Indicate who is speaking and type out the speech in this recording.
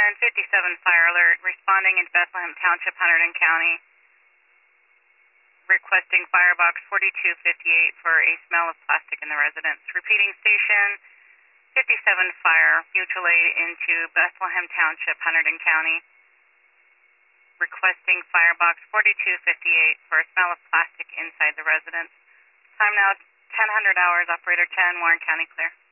Speaker 1: 1057 fire alert, responding in Bethlehem Township, Hunterdon County, requesting firebox 4258 for a smell of plastic in the residence. Repeating, station 57 fire, mutual aid into Bethlehem Township, Hunterdon County, requesting firebox 4258 for a smell of plastic inside the residence. Time now 1000 hours, operator 10, Warren County clear.